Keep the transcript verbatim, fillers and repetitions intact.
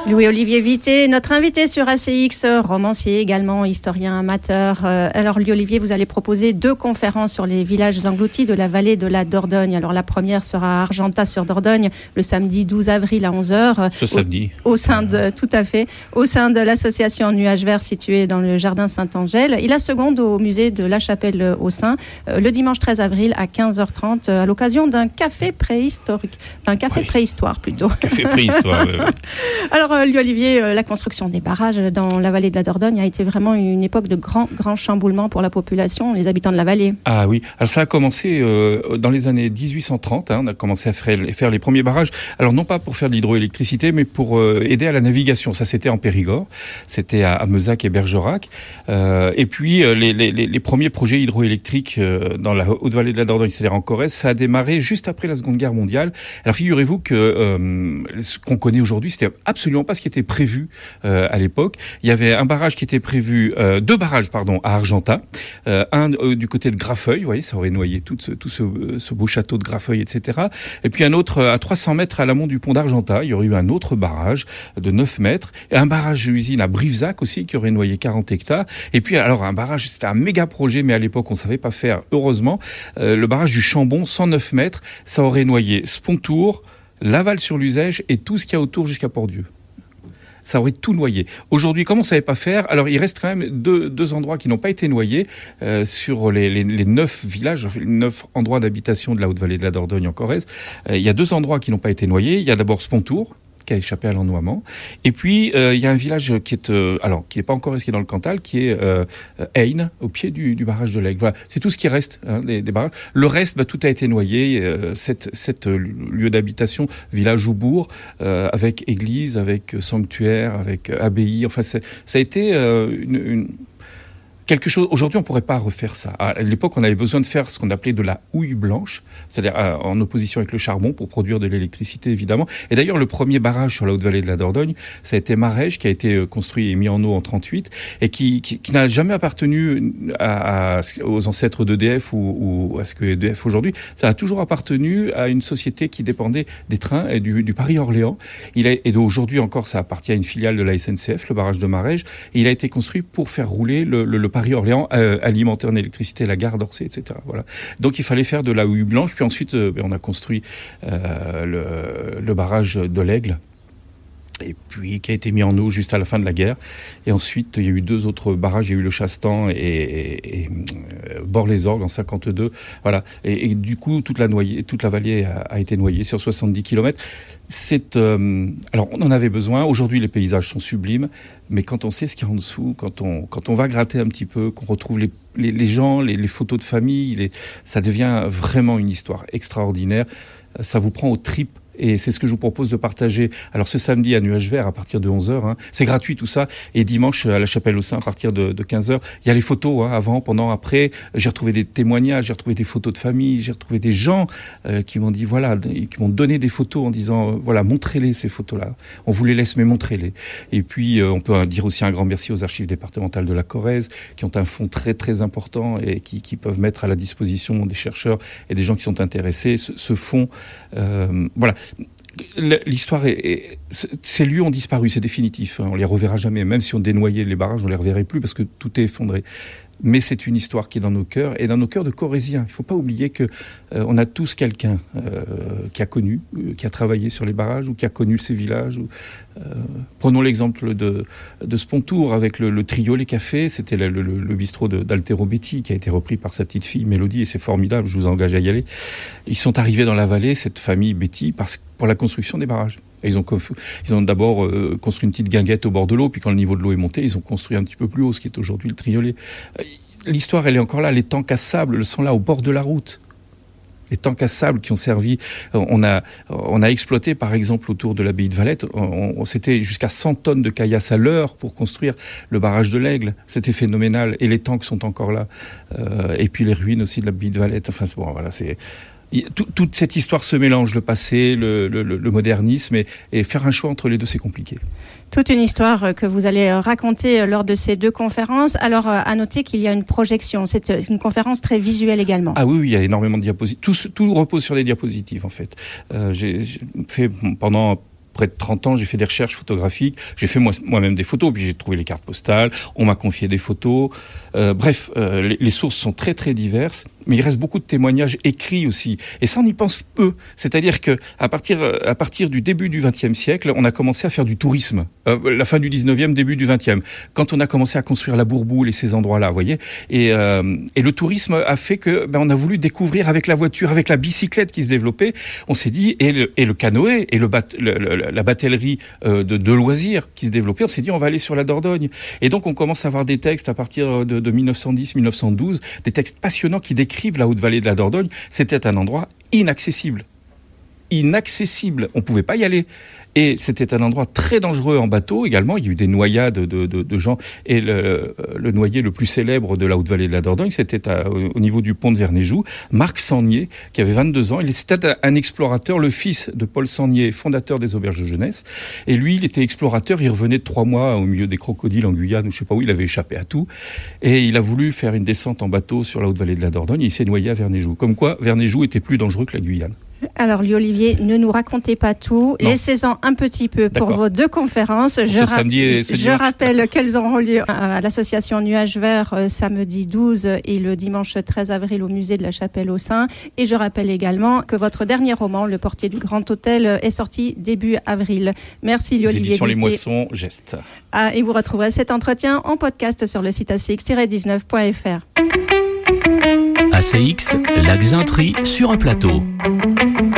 Louis-Olivier Vité, notre invité sur A C X, romancier également, historien amateur. Euh, alors Louis-Olivier, vous allez proposer deux conférences sur les villages engloutis de la vallée de la Dordogne. Alors la première sera à Argentat-sur-Dordogne, le samedi douze avril à onze heures. Ce samedi. Au, au sein de, tout à fait, au sein de l'association Nuages Verts située dans le jardin Saint-Angèle. Et la seconde au musée de La Chapelle-aux-Saints, euh, le dimanche treize avril à quinze heures trente, à l'occasion d'un café préhistorique. Enfin, un café oui. préhistoire plutôt. Café préhistoire, oui, oui. Alors, Louis-Olivier, la construction des barrages dans la vallée de la Dordogne a été vraiment une époque de grand, grand chamboulement pour la population, les habitants de la vallée. Ah oui, alors ça a commencé euh, dans les années dix-huit cent trente, hein, on a commencé à faire, faire les premiers barrages, alors non pas pour faire de l'hydroélectricité, mais pour euh, aider à la navigation. Ça, c'était en Périgord, c'était à, à Meuzac et Bergerac, euh, et puis euh, les, les, les premiers projets hydroélectriques euh, dans la haute vallée de la Dordogne, c'est-à-dire en Corrèze, ça a démarré juste après la Seconde Guerre mondiale. Alors figurez-vous que euh, ce qu'on connaît aujourd'hui, c'était absolument pas ce qui était prévu euh, à l'époque. Il y avait un barrage qui était prévu, euh, deux barrages pardon, à Argentat, euh, un euh, du côté de Grafeuil, vous voyez, ça aurait noyé tout ce, tout ce, ce beau château de Grafeuil, et cetera. Et puis un autre à trois cents mètres à l'amont du pont d'Argentat, il y aurait eu un autre barrage de neuf mètres, et un barrage d'usine à Brivezac aussi qui aurait noyé quarante hectares. Et puis alors un barrage, c'était un méga projet, mais à l'époque on savait pas faire, heureusement, euh, le barrage du Chambon, cent neuf mètres, ça aurait noyé Spontour, Laval-sur-Luzège et tout ce qu'il y a autour jusqu'à Port-Dieu. Ça aurait tout noyé. Aujourd'hui, comme on ne savait pas faire, alors il reste quand même deux, deux endroits qui n'ont pas été noyés euh, sur les, les, les neuf villages, les neuf endroits d'habitation de la Haute-Vallée de la Dordogne en Corrèze. Euh, il y a deux endroits qui n'ont pas été noyés. Il y a d'abord Spontour, qui a échappé à l'ennoiement. Et puis, euh, il y a un village qui est, euh, alors, qui n'est pas encore qui est dans le Cantal, qui est euh, Eyne, au pied du, du barrage de l'Aigle. Voilà, c'est tout ce qui reste hein, des, des barrages. Le reste, bah, tout a été noyé. Euh, sept, sept euh, lieux d'habitation, village ou bourg, euh, avec église, avec sanctuaire, avec abbaye. Enfin, c'est, ça a été euh, une... une quelque chose. Aujourd'hui, on ne pourrait pas refaire ça. À l'époque, on avait besoin de faire ce qu'on appelait de la houille blanche, c'est-à-dire euh, en opposition avec le charbon pour produire de l'électricité, évidemment. Et d'ailleurs, le premier barrage sur la Haute-Vallée de la Dordogne, ça a été Marège, qui a été construit et mis en eau en trente-huit, et qui, qui, qui n'a jamais appartenu à, à, aux ancêtres d'E D F ou, ou à ce que E D F aujourd'hui. Ça a toujours appartenu à une société qui dépendait des trains et du, du Paris-Orléans. Il a, et aujourd'hui encore, ça appartient à une filiale de la S N C F, le barrage de Marège. Et il a été construit pour faire rouler le, le, le Paris-Orléans, euh, alimenté en électricité la gare d'Orsay, et cetera. Voilà. Donc il fallait faire de la houille blanche, puis ensuite euh, on a construit euh, le, le barrage de l'Aigle, et puis qui a été mis en eau juste à la fin de la guerre. Et ensuite, il y a eu deux autres barrages, il y a eu le Chastan et, et, et euh, Bord-les-Orgues en cinquante-deux. Voilà. Et, et du coup, toute la, noyée, toute la vallée a, a été noyée sur soixante-dix kilomètres. C'est, euh, alors, on en avait besoin. Aujourd'hui, les paysages sont sublimes. Mais quand on sait ce qu'il y a en dessous, quand on, quand on va gratter un petit peu, qu'on retrouve les, les, les gens, les, les photos de famille, les, ça devient vraiment une histoire extraordinaire. Ça vous prend aux tripes. Et c'est ce que je vous propose de partager. Alors ce samedi à Nuages Verts à partir de onze heures, hein, c'est gratuit tout ça. Et dimanche à la Chapelle-aux-Saints à partir de, de quinze heures. Il y a les photos hein, avant, pendant, après. J'ai retrouvé des témoignages, j'ai retrouvé des photos de famille, j'ai retrouvé des gens euh, qui m'ont dit voilà, qui m'ont donné des photos en disant euh, voilà, montrez-les ces photos-là. On vous les laisse, mais montrez-les. Et puis euh, on peut dire aussi un grand merci aux archives départementales de la Corrèze qui ont un fonds très très important et qui, qui peuvent mettre à la disposition des chercheurs et des gens qui sont intéressés ce, ce fonds. Euh, voilà. L'histoire est, est, ces lieux ont disparu, c'est définitif. On les reverra jamais. Même si on dénoyait les barrages, on les reverrait plus parce que tout est effondré. Mais c'est une histoire qui est dans nos cœurs et dans nos cœurs de Corréziens. Il ne faut pas oublier que euh, on a tous quelqu'un euh, qui a connu, euh, qui a travaillé sur les barrages ou qui a connu ces villages. Ou, euh, prenons l'exemple de, de Spontour avec le, le trio Les Cafés. C'était le, le, le bistrot de, d'Altero Betty qui a été repris par sa petite fille Mélodie et c'est formidable. Je vous engage à y aller. Ils sont arrivés dans la vallée, cette famille Betty, parce, pour la construction des barrages. Et ils ont, ils ont d'abord euh, construit une petite guinguette au bord de l'eau, puis quand le niveau de l'eau est monté, ils ont construit un petit peu plus haut, ce qui est aujourd'hui le triolet. L'histoire, elle est encore là. Les tanks à sable sont là, au bord de la route. Les tanks à sable qui ont servi... On a, on a exploité, par exemple, autour de l'abbaye de Valette, on, on, c'était jusqu'à cent tonnes de caillasse à l'heure pour construire le barrage de l'Aigle. C'était phénoménal. Et les tanks sont encore là. Euh, et puis les ruines aussi de l'abbaye de Valette. Enfin, bon, voilà, c'est... Tout, toute cette histoire se mélange, le passé, le, le, le modernisme, et, et faire un choix entre les deux, c'est compliqué. Toute une histoire que vous allez raconter lors de ces deux conférences. Alors, à noter qu'il y a une projection. C'est une conférence très visuelle également. Ah oui, oui, il y a énormément de diapositives. Tout, tout repose sur les diapositives, en fait. Euh, j'ai, j'ai fait pendant près de trente ans, j'ai fait des recherches photographiques, j'ai fait moi, moi-même des photos, puis j'ai trouvé les cartes postales, on m'a confié des photos. Euh, bref, euh, les, les sources sont très très diverses, mais il reste beaucoup de témoignages écrits aussi. Et ça, on y pense peu. C'est-à-dire que à partir à partir du début du vingtième siècle, on a commencé à faire du tourisme. Euh, la fin du dix-neuvième, début du vingtième, quand on a commencé à construire la Bourboule et ces endroits-là, vous voyez. Et, euh, et le tourisme a fait que ben, on a voulu découvrir avec la voiture, avec la bicyclette qui se développait. On s'est dit et le, et le canoë et le, bat, le, le la batellerie euh, de, de loisirs qui se développait. On s'est dit on va aller sur la Dordogne. Et donc on commence à avoir des textes à partir de, de mille neuf cent dix, mille neuf cent douze, des textes passionnants qui décrivent la haute vallée de la Dordogne. C'était un endroit inaccessible. inaccessible. On ne pouvait pas y aller. Et c'était un endroit très dangereux en bateau également. Il y a eu des noyades de, de, de gens. Et le, le noyé le plus célèbre de la Haute-Vallée de la Dordogne, c'était à, au niveau du pont de Vernéjoux, Marc Sangnier, qui avait vingt-deux ans. Il était un explorateur, le fils de Paul Sangnier, fondateur des auberges de jeunesse. Et lui, il était explorateur. Il revenait de trois mois au milieu des crocodiles en Guyane, ou je sais pas où. Il avait échappé à tout. Et il a voulu faire une descente en bateau sur la Haute-Vallée de la Dordogne. Et il s'est noyé à Vernéjoux. Comme quoi, Vernéjoux était plus dangereux que la Guyane. Alors, Louis-Olivier, ne nous racontez pas tout. Non. Laissez-en un petit peu pour D'accord. vos deux conférences. Pour je, ce ra- samedi et ce je rappelle qu'elles auront lieu à l'association Nuages Verts euh, samedi douze et le dimanche treize avril au musée de la Chapelle-aux-Saints. Et je rappelle également que votre dernier roman, Le Portier du Grand Hôtel, est sorti début avril. Merci, Louis-Olivier. Éditions Les Moissons, Geste. Ah, et vous retrouverez cet entretien en podcast sur le site a c x tiret dix-neuf point f r. A C X, la Xainterie sur un plateau.